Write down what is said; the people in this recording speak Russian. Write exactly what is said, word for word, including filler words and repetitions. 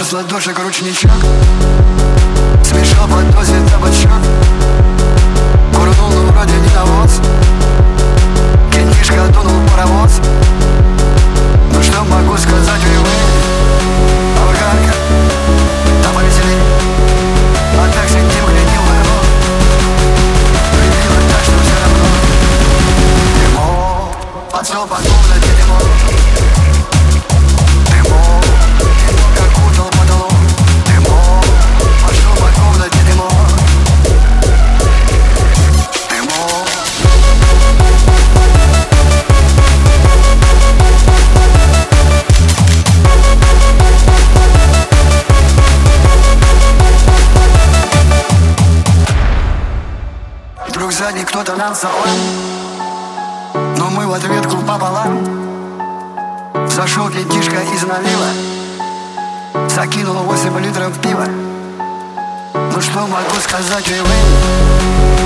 замерзла душик ручничок, смешал под дозе табачок, курнул, но вроде не навоз, кентишка тонул паровоз. Ну что могу сказать, вы болгарка, да повеселей, а так сидим, глядим в окно, любила так, что все равно. Дымок, подсел под комнате дымок, дымок, дымок окутал потолок, дымок, пошел по комнате дымок, дымок. Вдруг сзади кто-то нам салам, но мы в ответку пополам. Зашел кентишка из налива, закинул восемь литров пива. Ну что могу сказать, вы